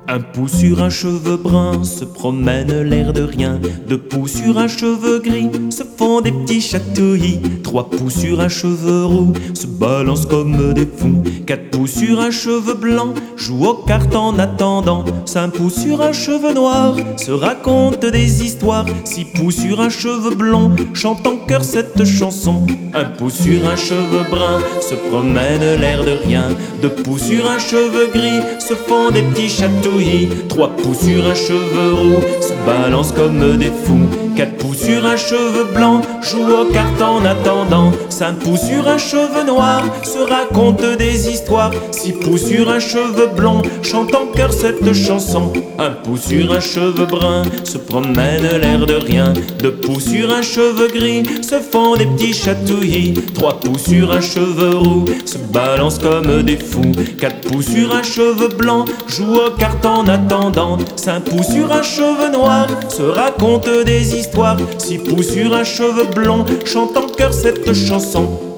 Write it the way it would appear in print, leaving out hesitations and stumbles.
Un pouce sur un cheveu brun se promène l'air de rien. 2 pouces sur un cheveu gris se font des petits chatouillis. 3 pouces sur un cheveu roux se balancent comme des fous. 4 pouces sur un cheveu blanc joue aux cartes en attendant. 5 pouces sur un cheveu noir se raconte des histoires. 6 pouces sur un cheveu blond chante en chœur cette chanson. 1 pouce sur un cheveu brun se promène l'air de rien. 2 pouces sur un cheveu gris se font des petits chatouillis. 3 pouces sur un cheveu roux se balance comme des fous. 4 pouces sur un cheveu blanc joue aux cartes en attendant. 5 pouces sur un cheveu noir se raconte des histoires. 6 pouces sur un cheveu blond chante en chœur cette chanson. 1 pouce sur un cheveu brun se promène l'air de rien. 2 pouces sur un cheveu gris se font des petits chatouillis. 3 pouces sur un cheveu roux se balance comme des fous. 4 pouces sur un cheveu blanc joue aux cartes en attendant. 5 pouces sur un cheveu noir se raconte des histoires. 6 pouces sur un cheveu blond chante en chœur cette chanson.